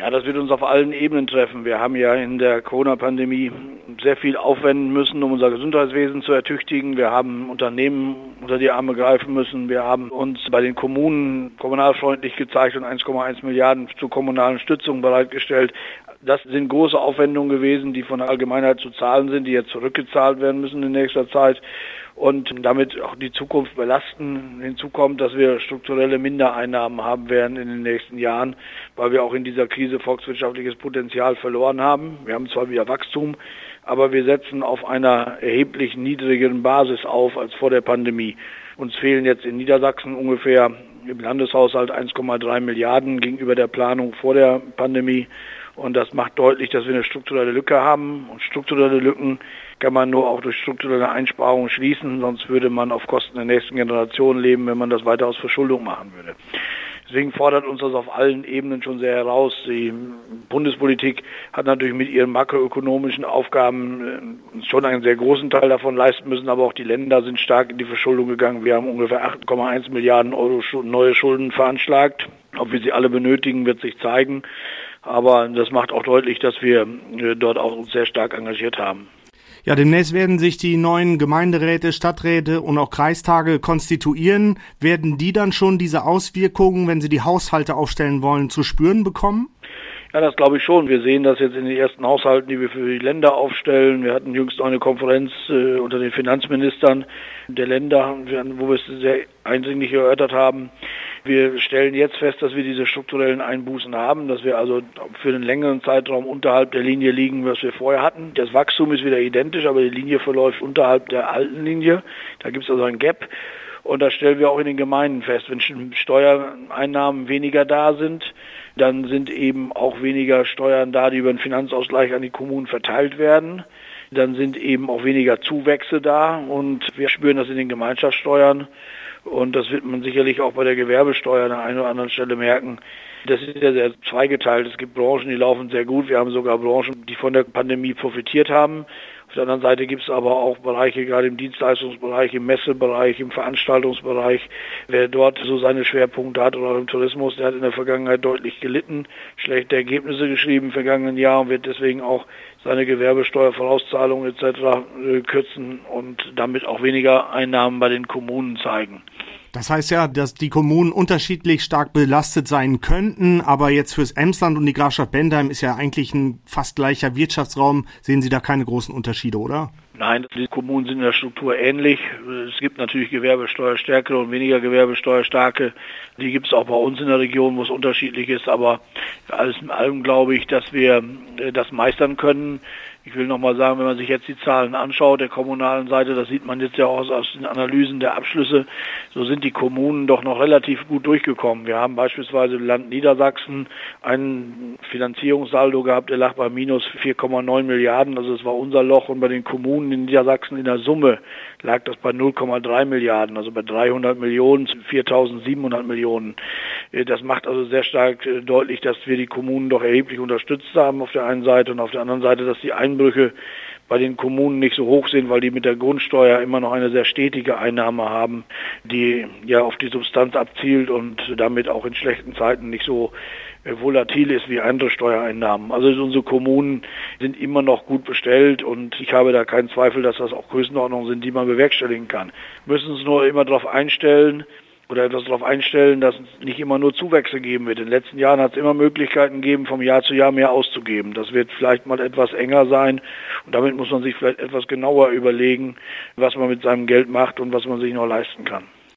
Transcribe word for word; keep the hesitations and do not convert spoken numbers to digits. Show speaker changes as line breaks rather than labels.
Ja, das wird uns auf allen Ebenen treffen. Wir haben ja in der Corona-Pandemie sehr viel aufwenden müssen, um unser Gesundheitswesen zu ertüchtigen. Wir haben Unternehmen unter die Arme greifen müssen. Wir haben uns bei den Kommunen kommunalfreundlich gezeigt und eins Komma eins Milliarden zur kommunalen Stützung bereitgestellt. Das sind große Aufwendungen gewesen, die von der Allgemeinheit zu zahlen sind, die jetzt zurückgezahlt werden müssen in nächster Zeit und damit auch die Zukunft belasten. Hinzu kommt, dass wir strukturelle Mindereinnahmen haben werden in den nächsten Jahren, weil wir auch in dieser Krise volkswirtschaftliches Potenzial verloren haben. Wir haben zwar wieder Wachstum, aber wir setzen auf einer erheblich niedrigeren Basis auf als vor der Pandemie. Uns fehlen jetzt in Niedersachsen ungefähr im Landeshaushalt eins Komma drei Milliarden gegenüber der Planung vor der Pandemie. Und das macht deutlich, dass wir eine strukturelle Lücke haben. Und strukturelle Lücken kann man nur auch durch strukturelle Einsparungen schließen. Sonst würde man auf Kosten der nächsten Generation leben, wenn man das weiter aus Verschuldung machen würde. Deswegen fordert uns das auf allen Ebenen schon sehr heraus. Die Bundespolitik hat natürlich mit ihren makroökonomischen Aufgaben schon einen sehr großen Teil davon leisten müssen, aber auch die Länder sind stark in die Verschuldung gegangen. Wir haben ungefähr acht Komma eins Milliarden Euro neue Schulden veranschlagt. Ob wir sie alle benötigen, wird sich zeigen. Aber das macht auch deutlich, dass wir dort auch uns sehr stark engagiert haben.
Ja, demnächst werden sich die neuen Gemeinderäte, Stadträte und auch Kreistage konstituieren. Werden die dann schon diese Auswirkungen, wenn sie die Haushalte aufstellen wollen, zu spüren bekommen?
Ja, das glaube ich schon. Wir sehen das jetzt in den ersten Haushalten, die wir für die Länder aufstellen. Wir hatten jüngst noch eine Konferenz äh, unter den Finanzministern der Länder, wo wir es sehr eindringlich erörtert haben. Wir stellen jetzt fest, dass wir diese strukturellen Einbußen haben, dass wir also für einen längeren Zeitraum unterhalb der Linie liegen, was wir vorher hatten. Das Wachstum ist wieder identisch, aber die Linie verläuft unterhalb der alten Linie. Da gibt es also ein Gap. Und das stellen wir auch in den Gemeinden fest. Wenn Steuereinnahmen weniger da sind, dann sind eben auch weniger Steuern da, die über den Finanzausgleich an die Kommunen verteilt werden. Dann sind eben auch weniger Zuwächse da und wir spüren das in den Gemeinschaftssteuern. Und das wird man sicherlich auch bei der Gewerbesteuer an der einen oder anderen Stelle merken. Das ist ja sehr zweigeteilt. Es gibt Branchen, die laufen sehr gut. Wir haben sogar Branchen, die von der Pandemie profitiert haben. Auf der anderen Seite gibt es aber auch Bereiche, gerade im Dienstleistungsbereich, im Messebereich, im Veranstaltungsbereich. Wer dort so seine Schwerpunkte hat oder auch im Tourismus, der hat in der Vergangenheit deutlich gelitten, schlechte Ergebnisse geschrieben im vergangenen Jahr und wird deswegen auch seine Gewerbesteuervorauszahlungen et cetera kürzen und damit auch weniger Einnahmen bei den Kommunen zeigen.
Das heißt ja, dass die Kommunen unterschiedlich stark belastet sein könnten, aber jetzt fürs Emsland und die Grafschaft Bentheim ist ja eigentlich ein fast gleicher Wirtschaftsraum. Sehen Sie da keine großen Unterschiede, oder?
Nein, die Kommunen sind in der Struktur ähnlich. Es gibt natürlich Gewerbesteuerstärkere und weniger Gewerbesteuerstarke. Die gibt es auch bei uns in der Region, wo es unterschiedlich ist. Aber alles in allem glaube ich, dass wir das meistern können. Ich will nochmal sagen, wenn man sich jetzt die Zahlen anschaut, der kommunalen Seite, das sieht man jetzt ja auch aus den Analysen der Abschlüsse, so sind die Kommunen doch noch relativ gut durchgekommen. Wir haben beispielsweise im Land Niedersachsen einen Finanzierungssaldo gehabt, der lag bei minus vier Komma neun Milliarden, also das war unser Loch, und bei den Kommunen in Niedersachsen in der Summe lag das bei null Komma drei Milliarden, also bei dreihundert Millionen, viertausendsiebenhundert Millionen. Das macht also sehr stark deutlich, dass wir die Kommunen doch erheblich unterstützt haben auf der einen Seite und auf der anderen Seite, dass die Einbrüche bei den Kommunen nicht so hoch sind, weil die mit der Grundsteuer immer noch eine sehr stetige Einnahme haben, die ja auf die Substanz abzielt und damit auch in schlechten Zeiten nicht so volatil ist wie andere Steuereinnahmen. Also unsere Kommunen sind immer noch gut bestellt und ich habe da keinen Zweifel, dass das auch Größenordnungen sind, die man bewerkstelligen kann. Wir müssen uns nur immer darauf einstellen, oder etwas darauf einstellen, dass es nicht immer nur Zuwächse geben wird. In den letzten Jahren hat es immer Möglichkeiten gegeben, vom Jahr zu Jahr mehr auszugeben. Das wird vielleicht mal etwas enger sein und damit muss man sich vielleicht etwas genauer überlegen, was man mit seinem Geld macht und was man sich noch leisten kann.